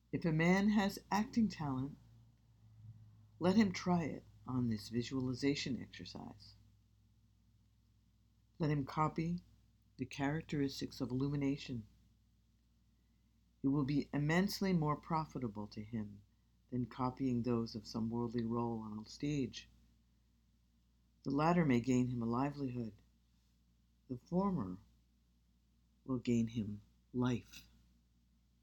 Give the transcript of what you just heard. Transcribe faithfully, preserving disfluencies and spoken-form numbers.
If a man has acting talent, let him try it on this visualization exercise. Let him copy the characteristics of illumination. It will be immensely more profitable to him than copying those of some worldly role on a stage. The latter may gain him a livelihood. The former will gain him life.